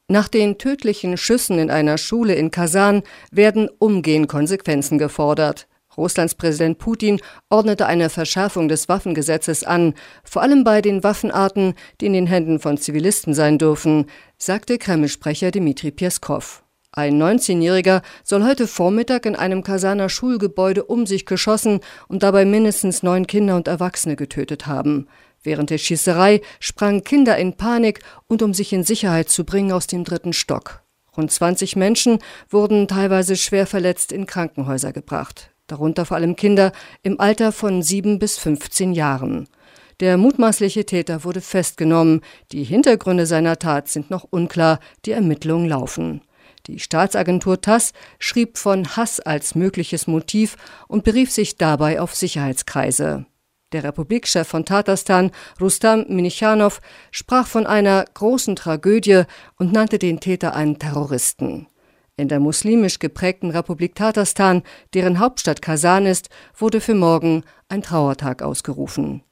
Nach den tödlichen Schüssen in einer Schule in Kasan werden umgehend Konsequenzen gefordert. Russlands Präsident Putin ordnete eine Verschärfung des Waffengesetzes an, vor allem bei den Waffenarten, die in den Händen von Zivilisten sein dürfen, sagte Kreml-Sprecher Dmitri Peskow. Ein 19-Jähriger soll heute Vormittag in einem Kasaner Schulgebäude um sich geschossen und dabei mindestens 9 Kinder und Erwachsene getötet haben. Während der Schießerei sprangen Kinder in Panik und um sich in Sicherheit zu bringen aus dem 3. Stock. Rund 20 Menschen wurden teilweise schwer verletzt in Krankenhäuser gebracht, darunter vor allem Kinder im Alter von 7 bis 15 Jahren. Der mutmaßliche Täter wurde festgenommen. Die Hintergründe seiner Tat sind noch unklar, die Ermittlungen laufen. Die Staatsagentur TASS schrieb von Hass als mögliches Motiv und berief sich dabei auf Sicherheitskreise. Der Republikchef von Tatarstan, Rustam Minichanov, sprach von einer großen Tragödie und nannte den Täter einen Terroristen. In der muslimisch geprägten Republik Tatarstan, deren Hauptstadt Kasan ist, wurde für morgen ein Trauertag ausgerufen.